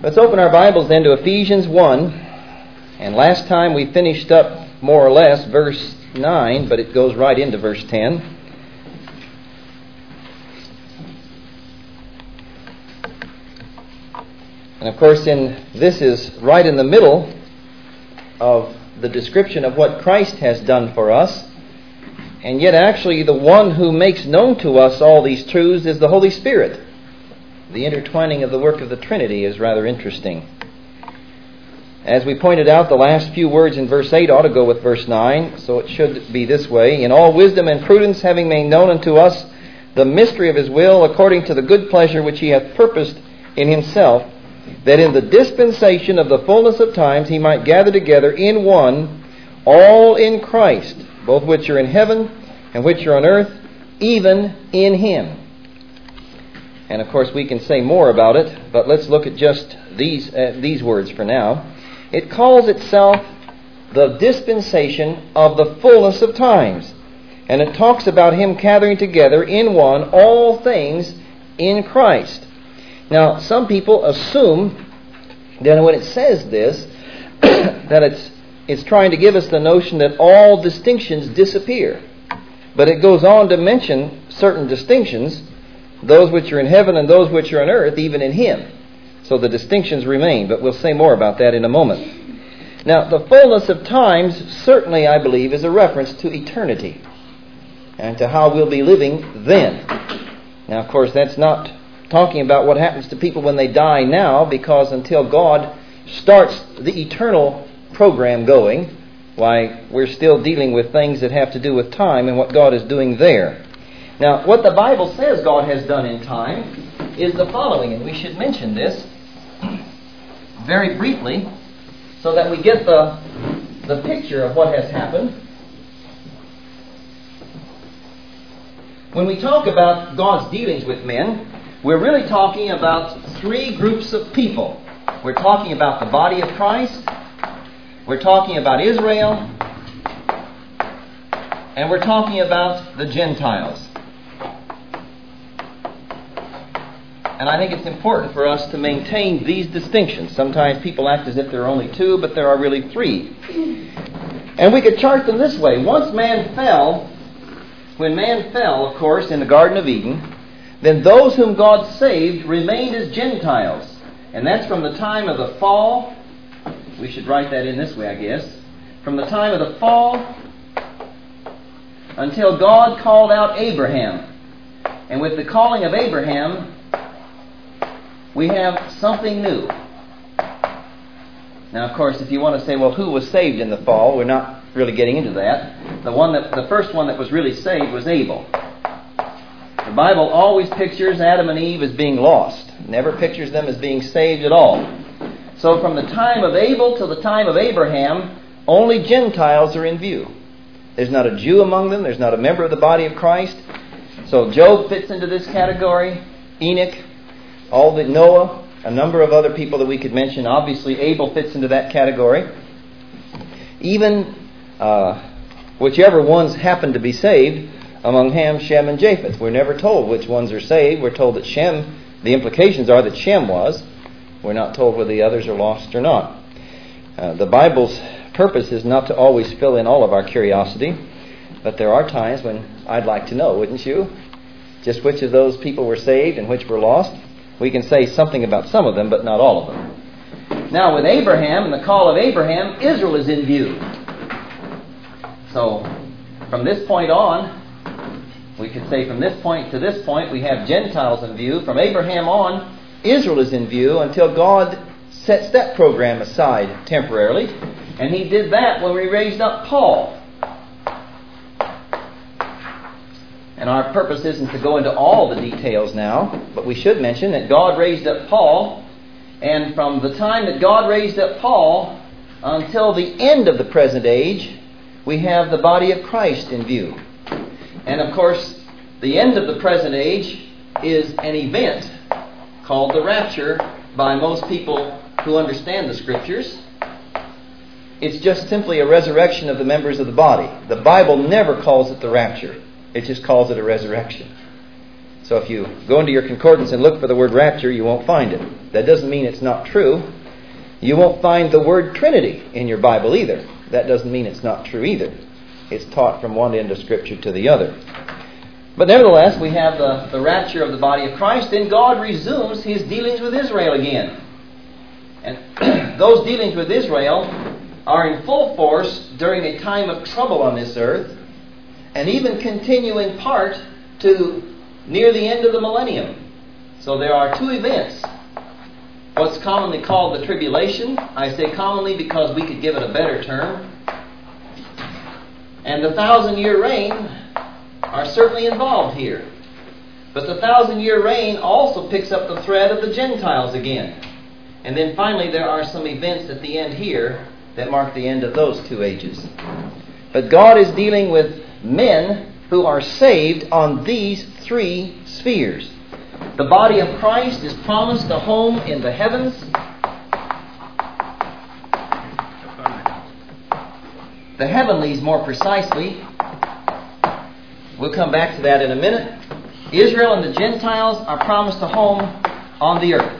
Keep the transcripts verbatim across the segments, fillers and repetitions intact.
Let's open our Bibles then to Ephesians one. And last time we finished up more or less verse nine, but it goes right into verse ten. And of course, in this is right in the middle of the description of what Christ has done for us. And yet actually the one who makes known to us all these truths is the Holy Spirit. The intertwining of the work of the Trinity is rather interesting. As we pointed out, the last few words in verse eight ought to go with verse nine, so it should be this way. In all wisdom and prudence, having made known unto us the mystery of His will, according to the good pleasure which He hath purposed in Himself, that in the dispensation of the fullness of times He might gather together in one all in Christ, both which are in heaven and which are on earth, even in Him. And of course we can say more about it, but let's look at just these uh, these words for now. It calls itself the dispensation of the fullness of times. And it talks about Him gathering together in one all things in Christ. Now, some people assume that when it says this, that it's it's trying to give us the notion that all distinctions disappear. But it goes on to mention certain distinctions, those which are in heaven and those which are on earth, even in Him. So the distinctions remain, but we'll say more about that in a moment. Now, the fullness of times certainly, I believe, is a reference to eternity and to how we'll be living then. Now, of course, that's not talking about what happens to people when they die now, because until God starts the eternal program going, why, we're still dealing with things that have to do with time and what God is doing there. Now, what the Bible says God has done in time is the following, and we should mention this very briefly so that we get the, the picture of what has happened. When we talk about God's dealings with men, we're really talking about three groups of people. We're talking about the body of Christ, we're talking about Israel, and we're talking about the Gentiles. And I think it's important for us to maintain these distinctions. Sometimes people act as if there are only two, but there are really three. And we could chart them this way. Once man fell, when man fell, of course, in the Garden of Eden, then those whom God saved remained as Gentiles. And that's from the time of the fall. We should write that in this way, I guess. From the time of the fall until God called out Abraham. And with the calling of Abraham, we have something new. Now, of course, if you want to say, well, who was saved in the fall? We're not really getting into that. The one that, the first one that was really saved was Abel. The Bible always pictures Adam and Eve as being lost. Never pictures them as being saved at all. So from the time of Abel to the time of Abraham, only Gentiles are in view. There's not a Jew among them. There's not a member of the body of Christ. So Job fits into this category. Enoch, all the Noah, a number of other people that we could mention. Obviously, Abel fits into that category. Even uh, whichever ones happen to be saved among Ham, Shem, and Japheth. We're never told which ones are saved. We're told that Shem, the implications are that Shem was. We're not told whether the others are lost or not. Uh, the Bible's purpose is not to always fill in all of our curiosity, but there are times when I'd like to know, wouldn't you? Just which of those people were saved and which were lost. We can say something about some of them, but not all of them. Now, with Abraham and the call of Abraham, Israel is in view. So, from this point on, we could say from this point to this point, we have Gentiles in view. From Abraham on, Israel is in view until God sets that program aside temporarily. And He did that when we raised up Paul. And our purpose isn't to go into all the details now, but we should mention that God raised up Paul, and from the time that God raised up Paul until the end of the present age, we have the body of Christ in view. And of course, the end of the present age is an event called the rapture by most people who understand the Scriptures. It's just simply a resurrection of the members of the body. The Bible never calls it the rapture. It just calls it a resurrection. So if you go into your concordance and look for the word rapture, you won't find it. That doesn't mean it's not true. You won't find the word Trinity in your Bible either. That doesn't mean it's not true either. It's taught from one end of Scripture to the other. But nevertheless, we have the, the rapture of the body of Christ. Then God resumes His dealings with Israel again. And those dealings with Israel are in full force during a time of trouble on this earth, and even continue in part to near the end of the millennium. So there are two events. What's commonly called the tribulation. I say commonly because we could give it a better term. And the thousand year reign are certainly involved here. But the thousand year reign also picks up the thread of the Gentiles again. And then finally there are some events at the end here that mark the end of those two ages. But God is dealing with men who are saved on these three spheres. The body of Christ is promised a home in the heavens. The heavenlies, more precisely. We'll come back to that in a minute. Israel and the Gentiles are promised a home on the earth.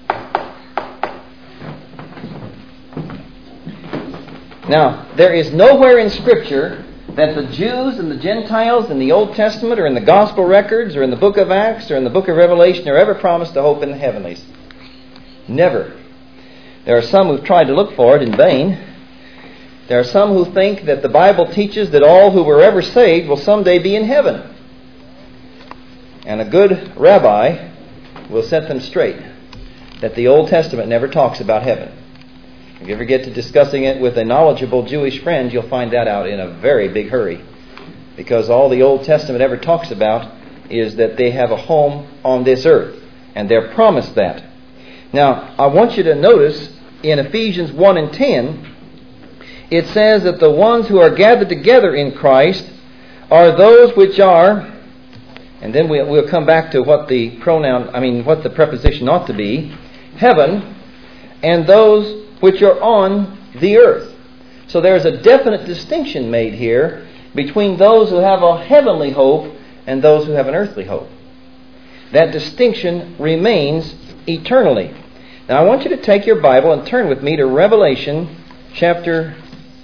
Now, there is nowhere in Scripture that the Jews and the Gentiles in the Old Testament or in the Gospel records or in the book of Acts or in the book of Revelation are ever promised a hope in the heavenlies. Never. There are some who've tried to look for it in vain. There are some who think that the Bible teaches that all who were ever saved will someday be in heaven. And a good rabbi will set them straight that the Old Testament never talks about heaven. If you ever get to discussing it with a knowledgeable Jewish friend, you'll find that out in a very big hurry. Because all the Old Testament ever talks about is that they have a home on this earth. And they're promised that. Now, I want you to notice in Ephesians one and ten, it says that the ones who are gathered together in Christ are those which are, and then we'll, we'll come back to what the pronoun, I mean, what the preposition ought to be, heaven, and those which are on the earth. So there's a definite distinction made here between those who have a heavenly hope and those who have an earthly hope. That distinction remains eternally. Now I want you to take your Bible and turn with me to Revelation chapter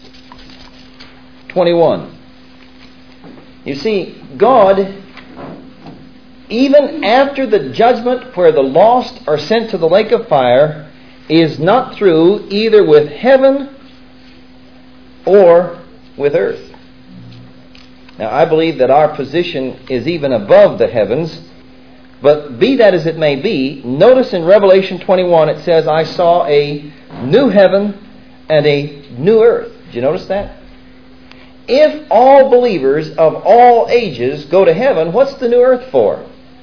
twenty-one. You see, God, even after the judgment where the lost are sent to the lake of fire, is not through either with heaven or with earth. Now, I believe that our position is even above the heavens, but be that as it may be, notice in Revelation twenty-one it says, I saw a new heaven and a new earth. Did you notice that? If all believers of all ages go to heaven, what's the new earth for?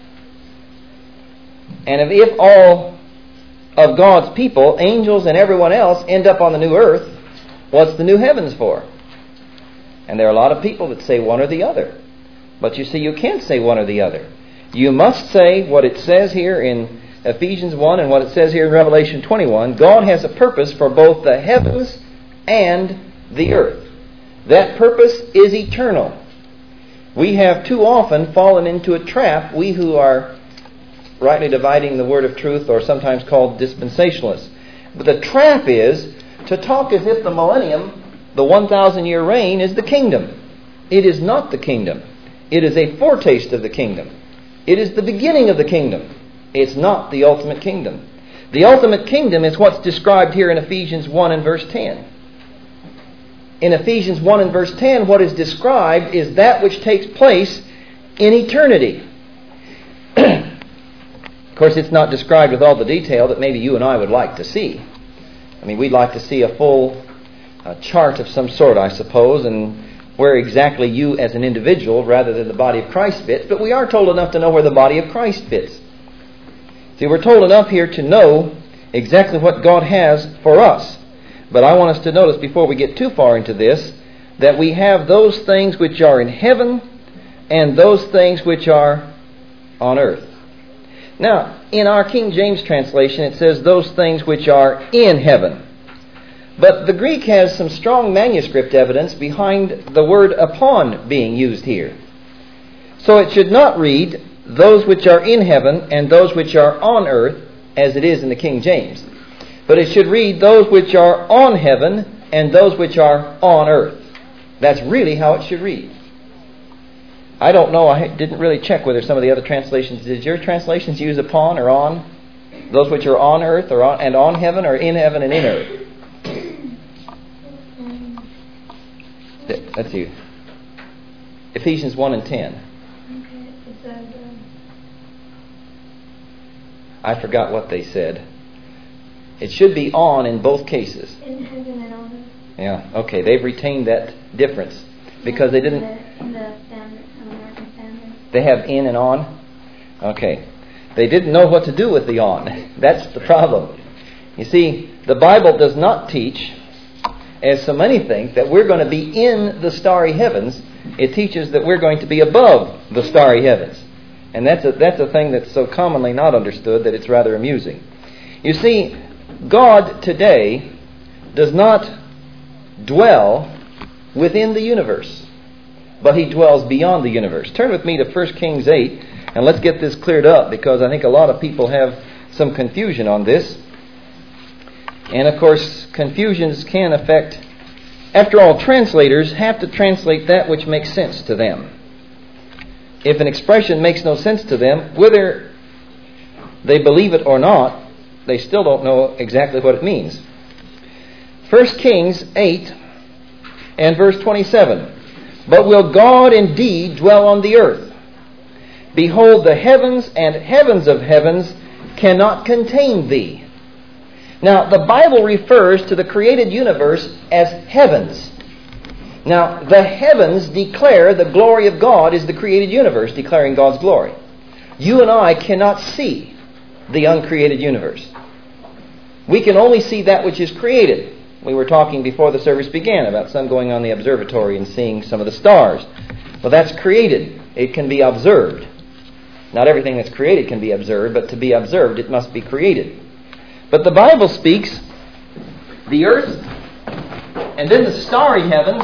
And if, if all of God's people, angels and everyone else, end up on the new earth, what's the new heavens for? And there are a lot of people that say one or the other. But you see, you can't say one or the other. You must say what it says here in Ephesians one and what it says here in Revelation twenty-one. God has a purpose for both the heavens and the earth. That purpose is eternal. We have too often fallen into a trap, we who are rightly dividing the word of truth, or sometimes called dispensationalists. But the trap is to talk as if the millennium, the one thousand year reign, is the kingdom. It is not the kingdom. It is a foretaste of the kingdom. It is the beginning of the kingdom. It's not the ultimate kingdom. The ultimate kingdom is what's described here in Ephesians one and verse ten. In Ephesians one and verse ten, what is described is that which takes place in eternity. Of course, it's not described with all the detail that maybe you and I would like to see. I mean, we'd like to see a full uh, chart of some sort, I suppose, and where exactly you as an individual rather than the body of Christ fits. But we are told enough to know where the body of Christ fits. See, we're told enough here to know exactly what God has for us. But I want us to notice, before we get too far into this, that we have those things which are in heaven and those things which are on earth. Now, in our King James translation, it says those things which are in heaven. But the Greek has some strong manuscript evidence behind the word upon being used here. So it should not read those which are in heaven and those which are on earth, as it is in the King James. But it should read those which are on heaven and those which are on earth. That's really how it should read. I don't know, I didn't really check whether some of the other translations, did your translations use upon or on? Those which are on earth or on, and on heaven, or in heaven and in earth? Let's see. Ephesians one and ten. I forgot what they said. It should be on in both cases. In heaven and on earth. Yeah, okay. They've retained that difference because they didn't. In the standard, American Standard. They have in and on? Okay. They didn't know what to do with the on. That's the problem. You see, the Bible does not teach, as so many think, that we're going to be in the starry heavens. It teaches that we're going to be above the starry heavens. And that's a, that's a thing that's so commonly not understood that it's rather amusing. You see, God today does not dwell within the universe, but He dwells beyond the universe. Turn with me to First Kings eight, and let's get this cleared up, because I think a lot of people have some confusion on this. And of course, confusions can affect, after all, translators have to translate that which makes sense to them. If an expression makes no sense to them, whether they believe it or not, they still don't know exactly what it means. First Kings eight and verse twenty-seven. But will God indeed dwell on the earth? Behold, the heavens and heavens of heavens cannot contain thee. Now, the Bible refers to the created universe as heavens. Now, the heavens declare the glory of God is the created universe, declaring God's glory. You and I cannot see the uncreated universe. We can only see that which is created. We were talking before the service began about some going on the observatory and seeing some of the stars. Well, that's created. It can be observed. Not everything that's created can be observed, but to be observed, it must be created. But the Bible speaks the earth and then the starry heavens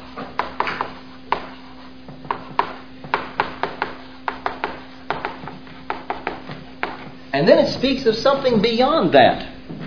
and then it speaks of something beyond that.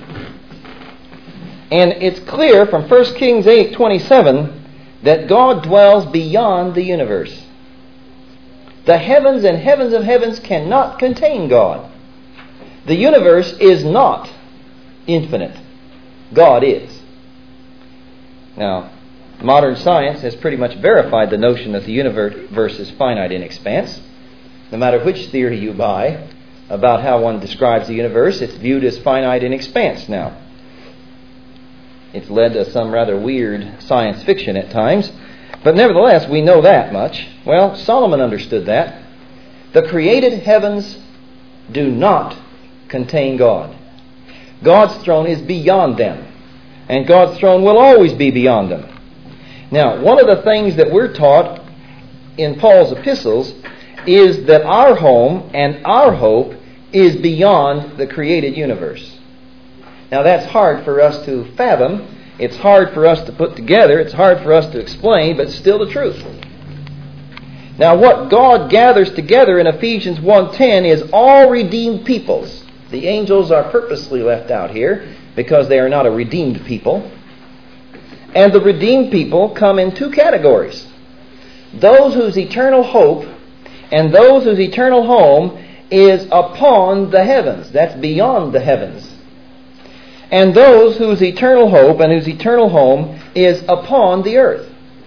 And it's clear from First Kings eight twenty-seven that God dwells beyond the universe. The heavens and heavens of heavens cannot contain God. The universe is not infinite. God is. Now, modern science has pretty much verified the notion that the universe is finite in expanse. No matter which theory you buy about how one describes the universe, it's viewed as finite in expanse now. It's led to some rather weird science fiction at times. But nevertheless, we know that much. Well, Solomon understood that. The created heavens do not contain God. God's throne is beyond them. And God's throne will always be beyond them. Now, one of the things that we're taught in Paul's epistles is that our home and our hope is beyond the created universe. Now, that's hard for us to fathom. It's hard for us to put together. It's hard for us to explain, but it's still the truth. Now, what God gathers together in Ephesians one ten is all redeemed peoples. The angels are purposely left out here because they are not a redeemed people. And the redeemed people come in two categories. Those whose eternal hope and those whose eternal home is upon the heavens. That's beyond the heavens. And those whose eternal hope and whose eternal home is upon the earth.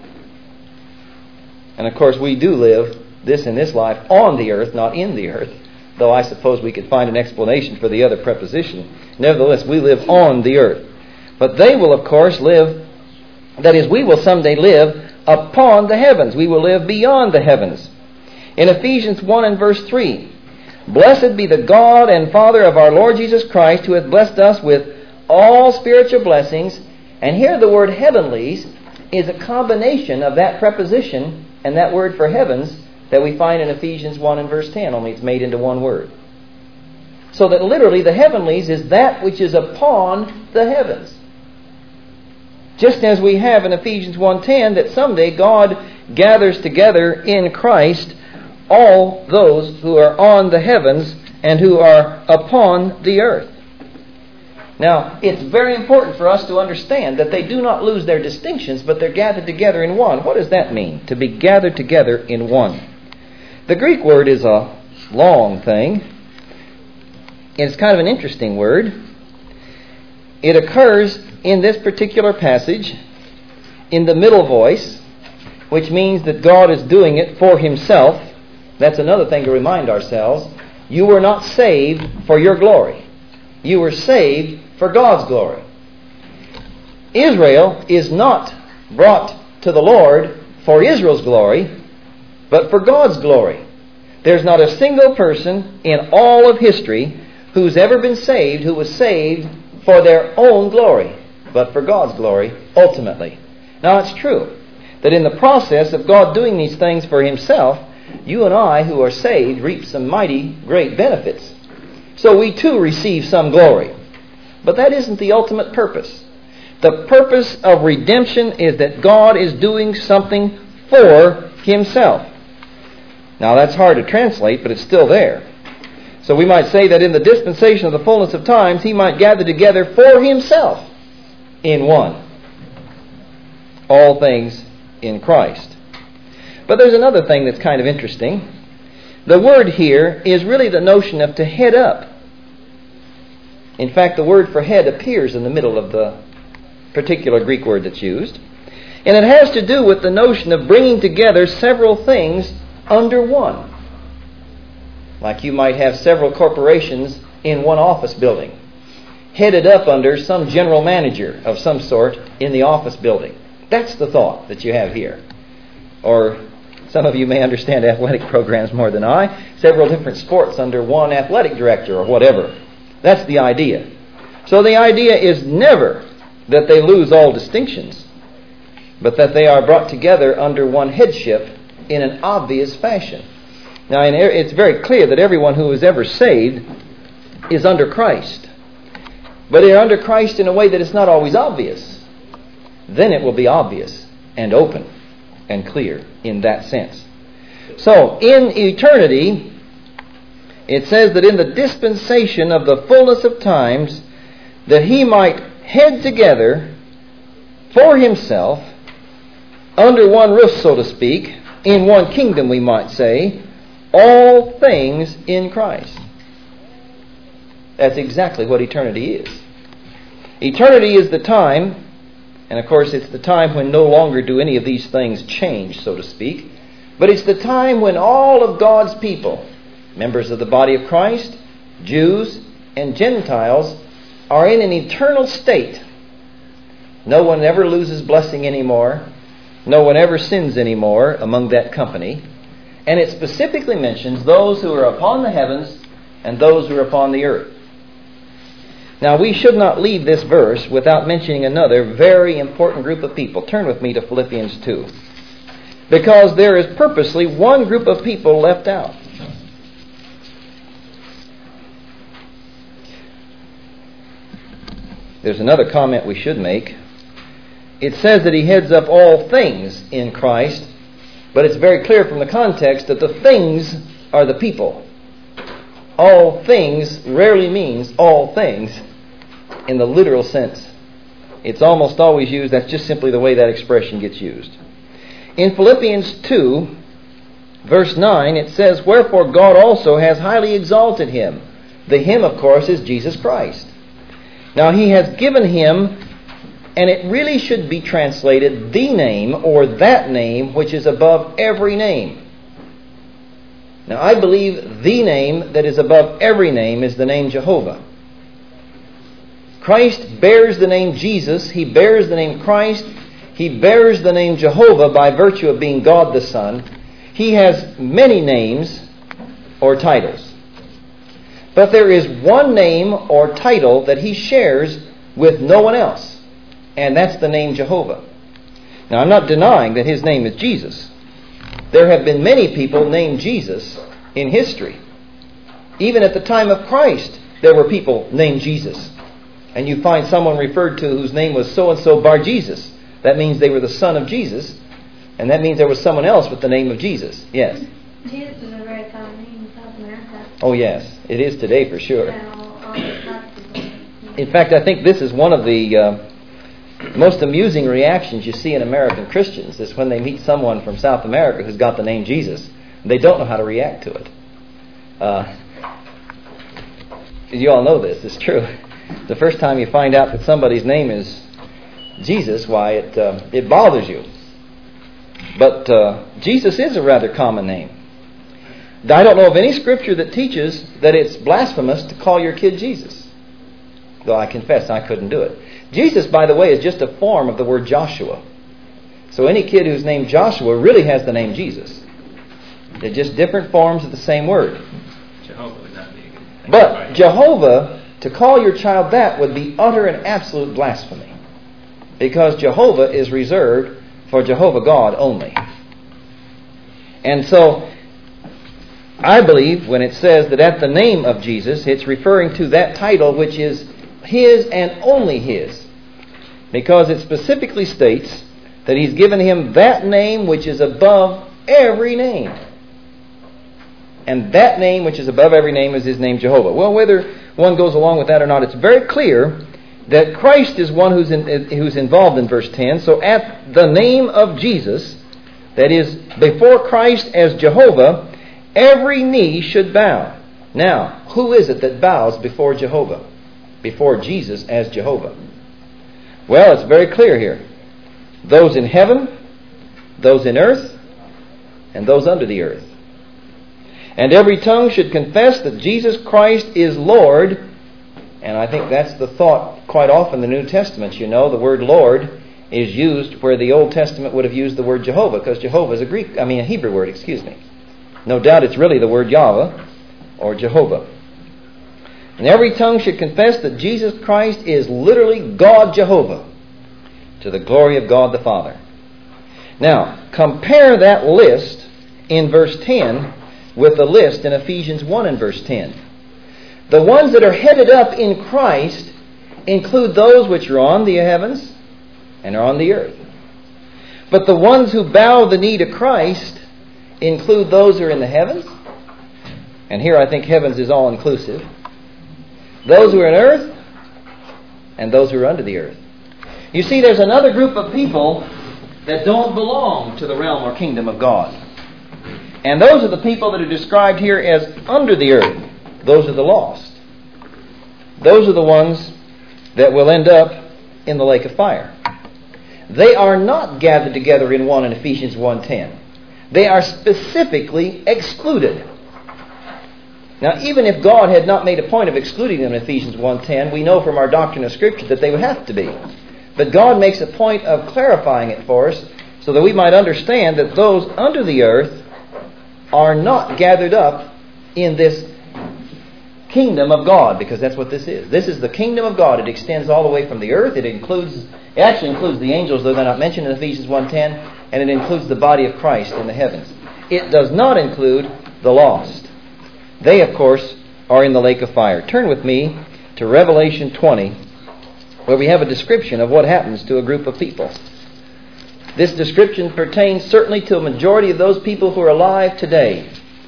And of course we do live this in this life on the earth, not in the earth. Though I suppose we could find an explanation for the other preposition. Nevertheless, we live on the earth. But they will of course live, that is, we will someday live upon the heavens. We will live beyond the heavens. In Ephesians one and verse three, Blessed be the God and Father of our Lord Jesus Christ, who hath blessed us with all spiritual blessings. And here the word heavenlies is a combination of that preposition and that word for heavens that we find in Ephesians one and verse ten, only it's made into one word. So that literally the heavenlies is that which is upon the heavens. Just as we have in Ephesians one ten that someday God gathers together in Christ all those who are on the heavens and who are upon the earth. Now, it's very important for us to understand that they do not lose their distinctions, but they're gathered together in one. What does that mean, to be gathered together in one? The Greek word is a long thing. It's kind of an interesting word. It occurs in this particular passage in the middle voice, which means that God is doing it for Himself. That's another thing to remind ourselves. You were not saved for your glory. You were saved for God's glory. Israel is not brought to the Lord for Israel's glory, but for God's glory. There's not a single person in all of history who's ever been saved who was saved for their own glory, but for God's glory ultimately. Now, it's true that in the process of God doing these things for Himself, you and I who are saved reap some mighty great benefits. So we too receive some glory. But that isn't the ultimate purpose. The purpose of redemption is that God is doing something for Himself. Now, that's hard to translate, but it's still there. So we might say that in the dispensation of the fullness of times, He might gather together for Himself in one all things in Christ. But there's another thing that's kind of interesting. The word here is really the notion of to head up. In fact, the word for head appears in the middle of the particular Greek word that's used. And it has to do with the notion of bringing together several things under one. Like you might have several corporations in one office building, headed up under some general manager of some sort in the office building. That's the thought that you have here. Or some of you may understand athletic programs more than I. Several different sports under one athletic director or whatever. That's the idea. So the idea is never that they lose all distinctions, but that they are brought together under one headship in an obvious fashion. Now, it's very clear that everyone who is ever saved is under Christ. But they're under Christ in a way that is not always obvious. Then it will be obvious and open and clear in that sense. So, in eternity, it says that in the dispensation of the fullness of times, that He might head together for Himself, under one roof, so to speak, in one kingdom, we might say, all things in Christ. That's exactly what eternity is. Eternity is the time, and of course it's the time when no longer do any of these things change, so to speak, but it's the time when all of God's people, members of the body of Christ, Jews and Gentiles, are in an eternal state. No one ever loses blessing anymore. No one ever sins anymore among that company. And it specifically mentions those who are upon the heavens and those who are upon the earth. Now, we should not leave this verse without mentioning another very important group of people. Turn with me to Philippians two. Because there is purposely one group of people left out. There's another comment we should make. It says that He heads up all things in Christ, but it's very clear from the context that the things are the people. All things rarely means all things in the literal sense. It's almost always used, that's just simply the way that expression gets used. In Philippians two, verse nine, it says, "Wherefore God also has highly exalted Him." The Him, of course, is Jesus Christ. Now He has given Him, and it really should be translated, the name, or that name, which is above every name. Now, I believe the name that is above every name is the name Jehovah. Christ bears the name Jesus. He bears the name Christ. He bears the name Jehovah by virtue of being God the Son. He has many names or titles. But there is one name or title that He shares with no one else, and that's the name Jehovah. Now, I'm not denying that His name is Jesus. There have been many people named Jesus in history. Even at the time of Christ, there were people named Jesus. And you find someone referred to whose name was so-and-so Bar Jesus. That means they were the son of Jesus. And that means there was someone else with the name of Jesus. Yes? Jesus is Oh yes, it is today for sure. And all, all the practical. In fact, I think this is one of the uh, most amusing reactions you see in American Christians is when they meet someone from South America who's got the name Jesus. They don't know how to react to it. Uh, you all know this. It's true. The first time you find out that somebody's name is Jesus, why, it uh, it bothers you. But uh, Jesus is a rather common name. I don't know of any scripture that teaches that it's blasphemous to call your kid Jesus. Though I confess I couldn't do it. Jesus, by the way, is just a form of the word Joshua. So any kid who's named Joshua really has the name Jesus. They're just different forms of the same word. Jehovah would not be a good thing. But Jehovah, to call your child that would be utter and absolute blasphemy. Because Jehovah is reserved for Jehovah God only. And so, I believe when it says that at the name of Jesus, it's referring to that title which is His and only His. Because it specifically states that He's given Him that name which is above every name. And that name which is above every name is His name Jehovah. Well, whether one goes along with that or not, it's very clear that Christ is one who's in, who's involved in verse ten. So at the name of Jesus, that is, before Christ as Jehovah, every knee should bow. Now, who is it that bows before Jehovah? Before Jesus as Jehovah? Well, it's very clear here. Those in heaven, those in earth, and those under the earth. And every tongue should confess that Jesus Christ is Lord. And I think that's the thought quite often in the New Testament. You know, the word Lord is used where the Old Testament would have used the word Jehovah, because Jehovah is a Greek, I mean a Hebrew word, excuse me. No doubt it's really the word Yahweh or Jehovah. And every tongue should confess that Jesus Christ is literally God Jehovah, to the glory of God the Father. Now, compare that list in verse ten with the list in Ephesians one and verse ten. The ones that are headed up in Christ include those which are on the heavens and are on the earth. But the ones who bow the knee to Christ include those who are in the heavens. And here I think heavens is all inclusive. Those who are in earth and those who are under the earth. You see, there's another group of people that don't belong to the realm or kingdom of God. And those are the people that are described here as under the earth. Those are the lost. Those are the ones that will end up in the lake of fire. They are not gathered together in one in Ephesians one ten. They are specifically excluded. Now, even if God had not made a point of excluding them in Ephesians one ten, we know from our doctrine of Scripture that they would have to be. But God makes a point of clarifying it for us so that we might understand that those under the earth are not gathered up in this kingdom of God, because that's what this is. This is the kingdom of God. It extends all the way from the earth. It includes, it actually includes the angels, though they're not mentioned in Ephesians one ten, and it includes the body of Christ in the heavens. It does not include the lost. They, of course, are in the lake of fire. Turn with me to Revelation twenty, where we have a description of what happens to a group of people. This description pertains certainly to a majority of those people who are alive today.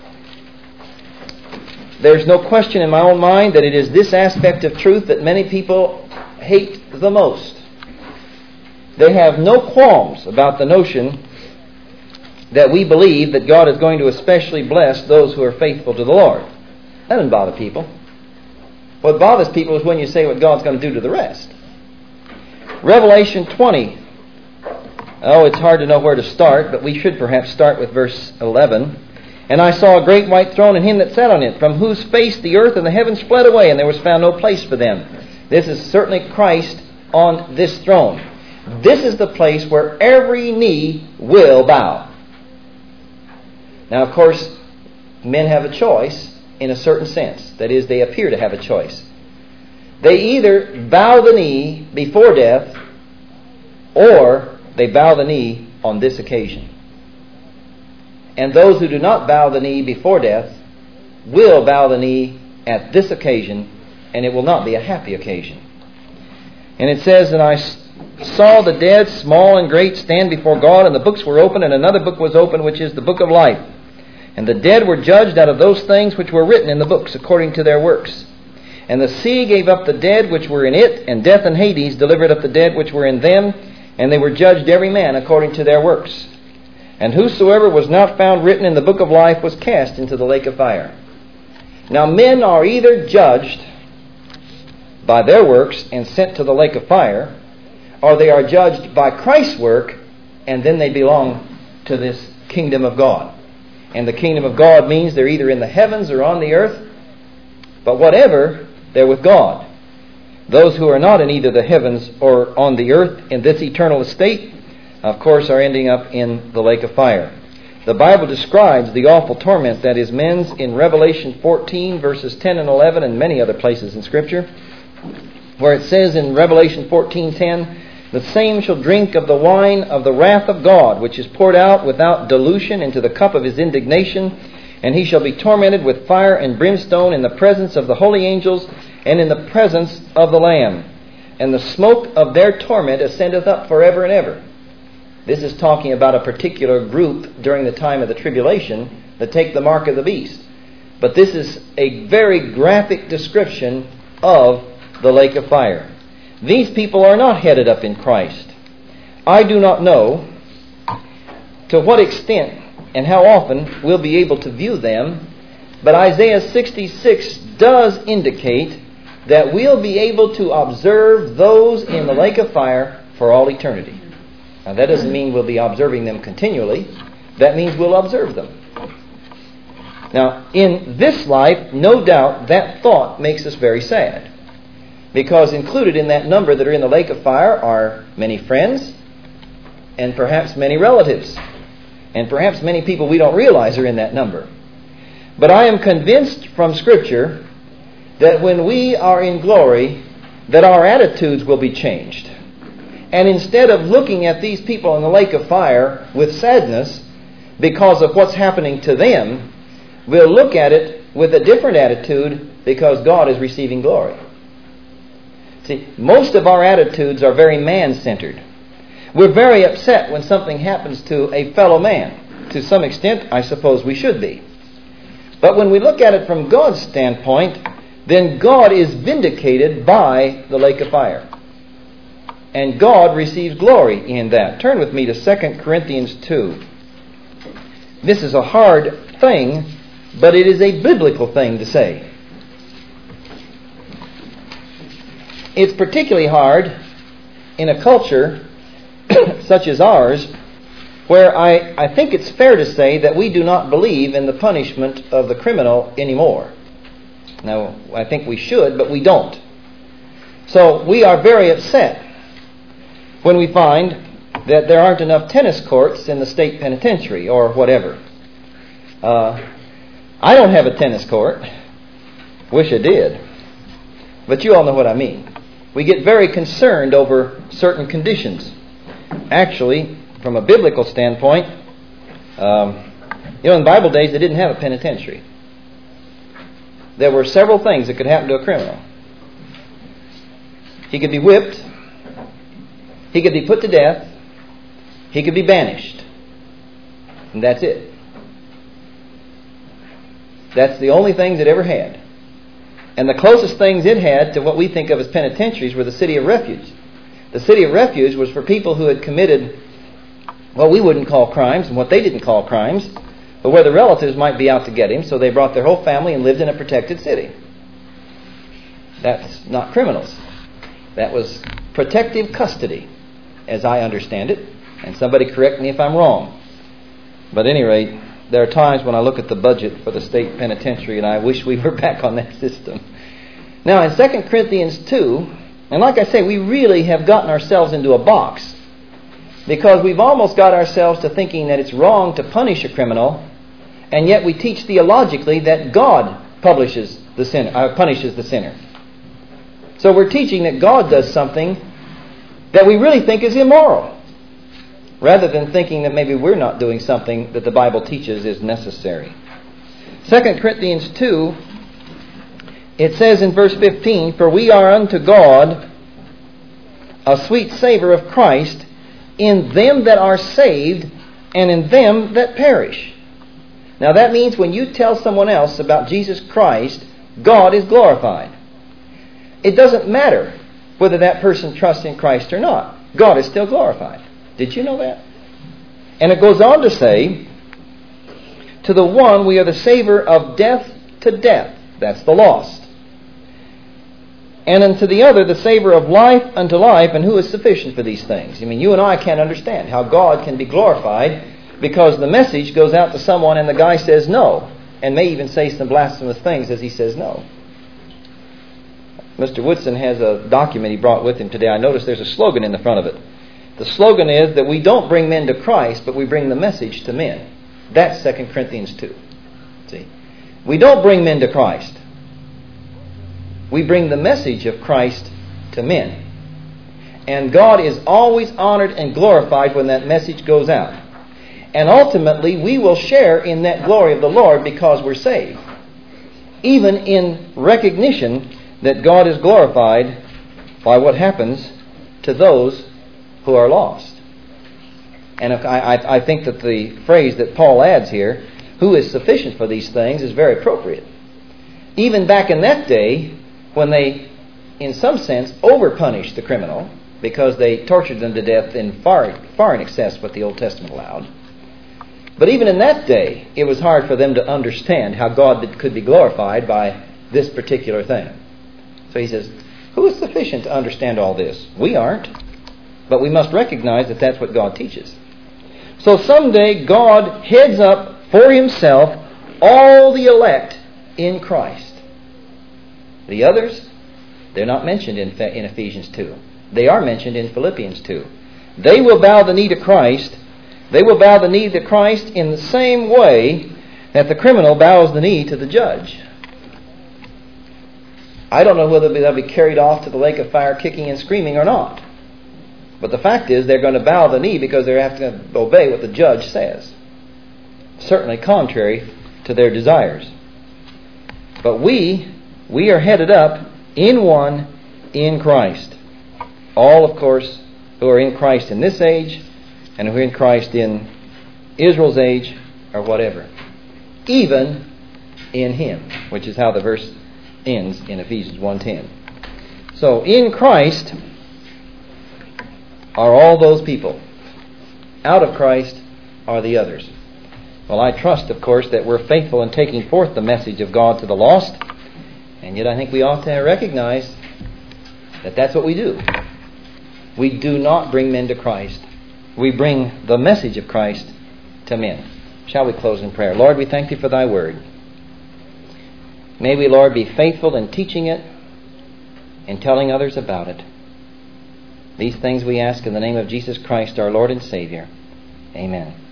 There's no question in my own mind that it is this aspect of truth that many people hate the most. They have no qualms about the notion that we believe that God is going to especially bless those who are faithful to the Lord. That doesn't bother people. What bothers people is when you say what God's going to do to the rest. Revelation twenty. Oh, it's hard to know where to start, but we should perhaps start with verse eleven. And I saw a great white throne and him that sat on it, from whose face the earth and the heavens fled away, and there was found no place for them. This is certainly Christ on this throne. This is the place where every knee will bow. Now, of course, men have a choice in a certain sense. That is, they appear to have a choice. They either bow the knee before death, or they bow the knee on this occasion. And those who do not bow the knee before death will bow the knee at this occasion, and it will not be a happy occasion. And it says, and I saw the dead, small and great, stand before God, and the books were opened, and another book was opened, which is the book of life. And the dead were judged out of those things which were written in the books according to their works. And the sea gave up the dead which were in it, and death and Hades delivered up the dead which were in them, and they were judged every man according to their works. And whosoever was not found written in the book of life was cast into the lake of fire. Now men are either judged by their works and sent to the lake of fire, or they are judged by Christ's work, and then they belong to this kingdom of God. And the kingdom of God means they're either in the heavens or on the earth, but whatever, they're with God. Those who are not in either the heavens or on the earth in this eternal estate, of course, are ending up in the lake of fire. The Bible describes the awful torment that is men's in Revelation fourteen, verses ten and eleven, and many other places in Scripture, where it says in Revelation fourteen ten, "The same shall drink of the wine of the wrath of God, which is poured out without dilution into the cup of his indignation, and he shall be tormented with fire and brimstone in the presence of the holy angels and in the presence of the Lamb. And the smoke of their torment ascendeth up forever and ever." This is talking about a particular group during the time of the tribulation that take the mark of the beast. But this is a very graphic description of the lake of fire. These people are not headed up in Christ. I do not know to what extent and how often we'll be able to view them, but Isaiah sixty-six does indicate that we'll be able to observe those in the lake of fire for all eternity. Now that doesn't mean we'll be observing them continually. That means we'll observe them. Now, in this life, no doubt that thought makes us very sad, because included in that number that are in the lake of fire are many friends and perhaps many relatives and perhaps many people we don't realize are in that number. But I am convinced from Scripture that when we are in glory, that our attitudes will be changed. And instead of looking at these people in the lake of fire with sadness because of what's happening to them, we'll look at it with a different attitude because God is receiving glory. See, most of our attitudes are very man-centered. We're very upset when something happens to a fellow man. To some extent, I suppose we should be. But when we look at it from God's standpoint, then God is vindicated by the lake of fire. And God receives glory in that. Turn with me to Second Corinthians two. This is a hard thing, but it is a biblical thing to say. It's particularly hard in a culture such as ours, where I, I think it's fair to say that we do not believe in the punishment of the criminal anymore. Now, I think we should, but we don't. So we are very upset when we find that there aren't enough tennis courts in the state penitentiary or whatever. Uh, I don't have a tennis court. Wish I did. But you all know what I mean. We get very concerned over certain conditions. Actually, from a biblical standpoint, um, you know, in Bible days they didn't have a penitentiary. There were several things that could happen to a criminal. He could be whipped. He could be put to death. He could be banished. And that's it. That's the only things it ever had. And the closest things it had to what we think of as penitentiaries were the city of refuge. The city of refuge was for people who had committed what we wouldn't call crimes and what they didn't call crimes, but where the relatives might be out to get him, so they brought their whole family and lived in a protected city. That's not criminals. That was protective custody, as I understand it. And somebody correct me if I'm wrong. But at any rate, there are times when I look at the budget for the state penitentiary and I wish we were back on that system. Now in Second Corinthians two, and like I say, we really have gotten ourselves into a box, because we've almost got ourselves to thinking that it's wrong to punish a criminal, and yet we teach theologically that God publishes the sinner, uh, punishes the sinner. So we're teaching that God does something that we really think is immoral, rather than thinking that maybe we're not doing something that the Bible teaches is necessary. Second Corinthians two, it says in verse fifteen, "For we are unto God a sweet savour of Christ in them that are saved and in them that perish." Now that means when you tell someone else about Jesus Christ, God is glorified. It doesn't matter whether that person trusts in Christ or not. God is still glorified. Did you know that? And it goes on to say, to the one we are the savor of death to death. That's the lost. And unto the other the savor of life unto life. And who is sufficient for these things? I mean, you and I can't understand how God can be glorified because the message goes out to someone and the guy says no, and may even say some blasphemous things as he says no. Mister Woodson has a document he brought with him today. I noticed there's a slogan in the front of it. The slogan is that we don't bring men to Christ, but we bring the message to men. That's Second Corinthians two. See? We don't bring men to Christ. We bring the message of Christ to men. And God is always honored and glorified when that message goes out. And ultimately, we will share in that glory of the Lord because we're saved. Even in recognition that God is glorified by what happens to those who are lost. And if I, I, I think that the phrase that Paul adds here, who is sufficient for these things, is very appropriate. Even back in that day, when they, in some sense, over-punished the criminal, because they tortured them to death in far, far in excess what the Old Testament allowed. But even in that day, it was hard for them to understand how God could be glorified by this particular thing. So he says, who is sufficient to understand all this? We aren't. But we must recognize that that's what God teaches. So someday God heads up for himself all the elect in Christ. The others, they're not mentioned in, in Ephesians two. They are mentioned in Philippians two. They will bow the knee to Christ. They will bow the knee to Christ in the same way that the criminal bows the knee to the judge. I don't know whether they'll be carried off to the lake of fire kicking and screaming or not. But the fact is they're going to bow the knee because they have to obey what the judge says. Certainly contrary to their desires. But we, we are headed up in one in Christ. All, of course, who are in Christ in this age and who are in Christ in Israel's age or whatever. Even in Him, which is how the verse ends in Ephesians one ten. So in Christ are all those people. Out of Christ are the others. Well, I trust, of course, that we're faithful in taking forth the message of God to the lost. And yet I think we ought to recognize that that's what we do. We do not bring men to Christ. We bring the message of Christ to men. Shall we close in prayer? Lord, we thank Thee for Thy word. May we, Lord, be faithful in teaching it and telling others about it. These things we ask in the name of Jesus Christ, our Lord and Savior. Amen.